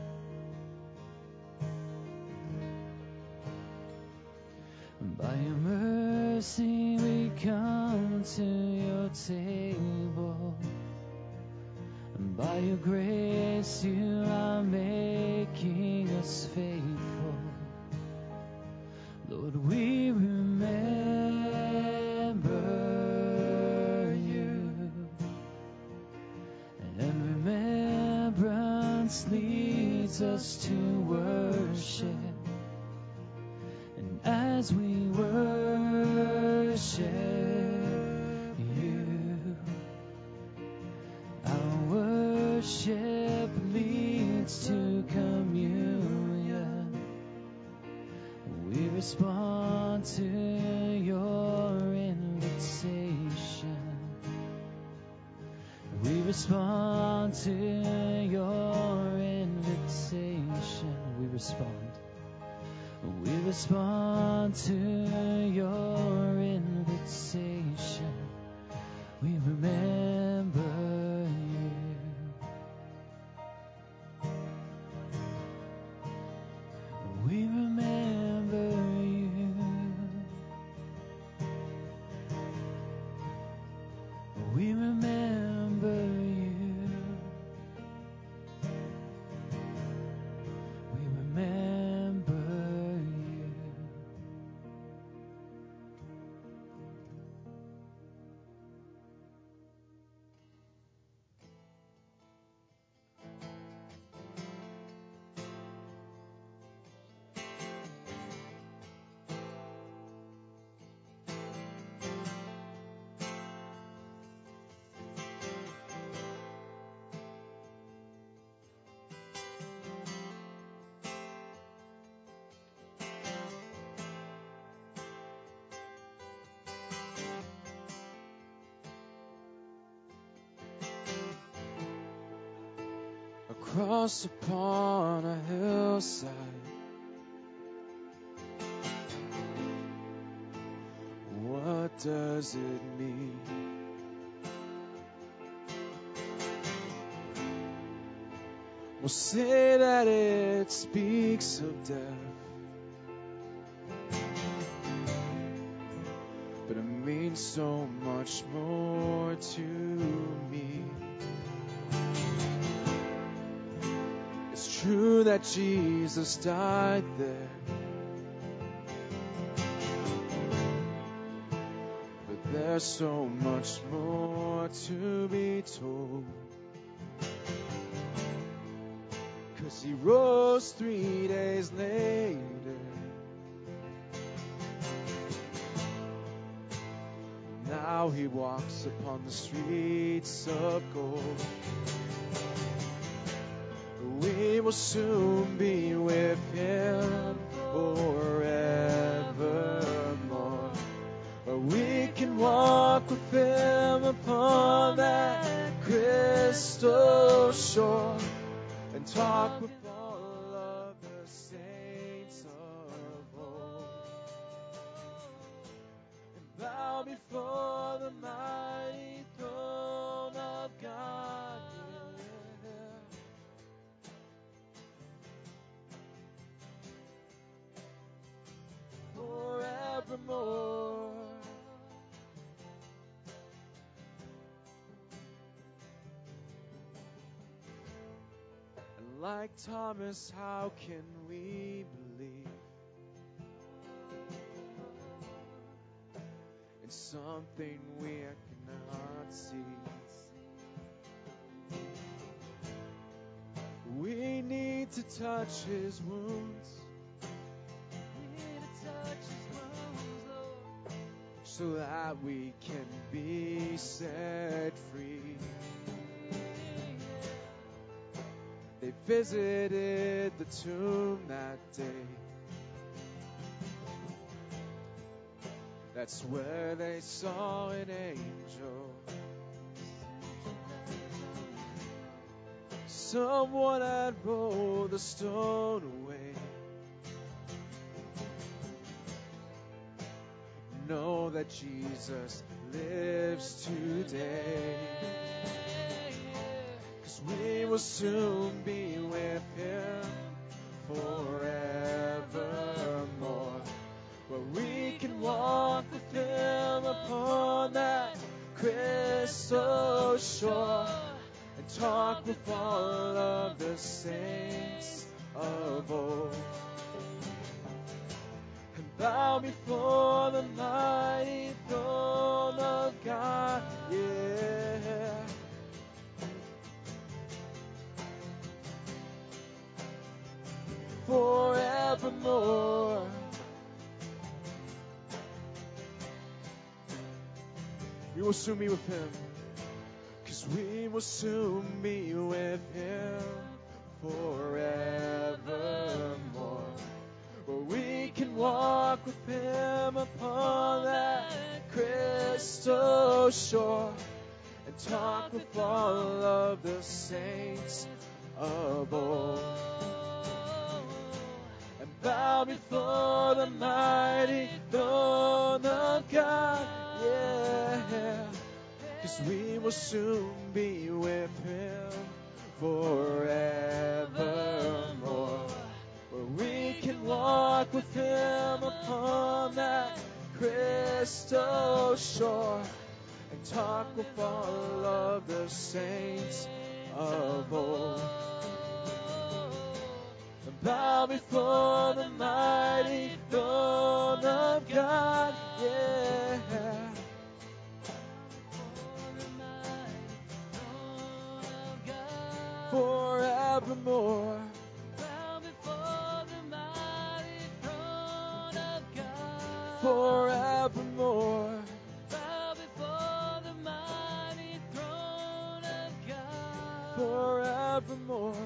By your mercy we come to your table. And by your grace you are making us faithful. Lord, we remember you, and remembrance leads us to worship. And as we worship you, our worship leads to communion. We respond to your invitation. We respond to your invitation. We respond. We respond to your invitation. We remember you. We remember you. We remember you. We remember you. Across upon a hillside, what does it mean? We'll say that it speaks of death, but it means so much more to me. knew that Jesus died there. But there's so much more to be told. 'Cause he rose 3 days later. Now he walks upon the streets of gold. We will soon be with him forevermore. We can walk with him upon that crystal shore and talk with all of the saints of old and bow before the mighty throne of God. Forevermore. And like Thomas, how can we believe in something we cannot see? We need to touch his wounds. So that we can be set free. They visited the tomb that day. That's where they saw an angel. Someone had rolled the stone away. Know that Jesus lives today. 'Cause we will soon be with him forevermore. Where we can walk with him upon that crystal shore and talk with all of the saints of old. Bow before the mighty throne of God, yeah. Forevermore. We will soon be with him. 'Cause we will soon be with him forevermore. Where we can walk with him upon that crystal shore and talk with all of the saints of old and bow before the mighty throne of God, yeah. 'Cause we will soon be with him forevermore. Where we can walk with him upon that crystal shore and talk with all of the saints of old and bow before the mighty throne of God, yeah. Forevermore. Forevermore. Bow before the mighty throne of God. Forevermore.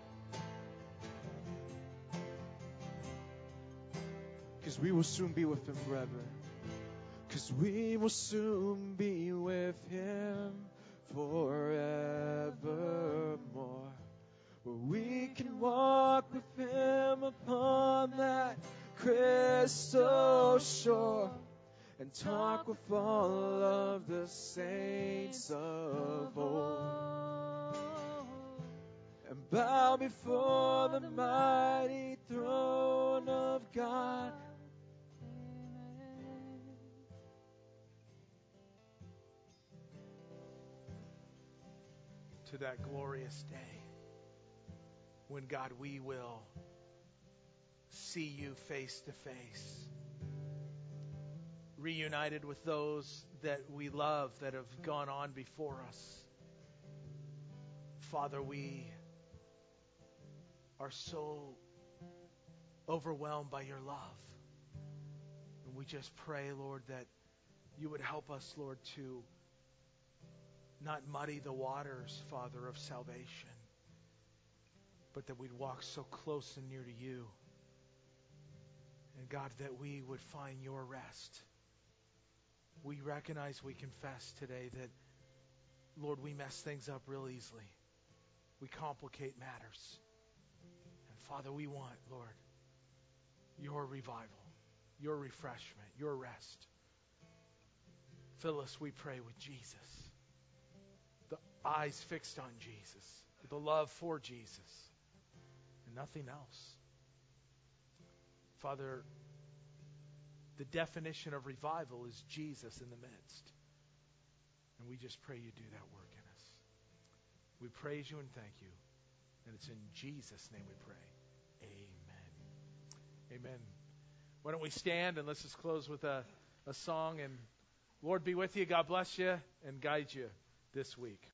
Because we will soon be with him forever. Because we will soon be with him forevermore. Where we can walk with him upon that crystal shore and talk with all of the saints of old and bow before the mighty throne of God. To that glorious day when, God, we will see you face to face, reunited with those that we love that have gone on before us. Father, we are so overwhelmed by your love. And we just pray, Lord, that you would help us, Lord, to not muddy the waters, Father, of salvation, but that we'd walk so close and near to you. And God, that we would find your rest. We recognize, we confess today that, Lord, we mess things up real easily. We complicate matters. And Father, we want, Lord, your revival, your refreshment, your rest. Fill us, we pray, with Jesus. The eyes fixed on Jesus. The love for Jesus. And nothing else. Father, the definition of revival is Jesus in the midst. And we just pray you do that work in us. We praise you and thank you. And it's in Jesus' name we pray. Amen. Amen. Why don't we stand and let's just close with a song. And Lord be with you. God bless you and guide you this week.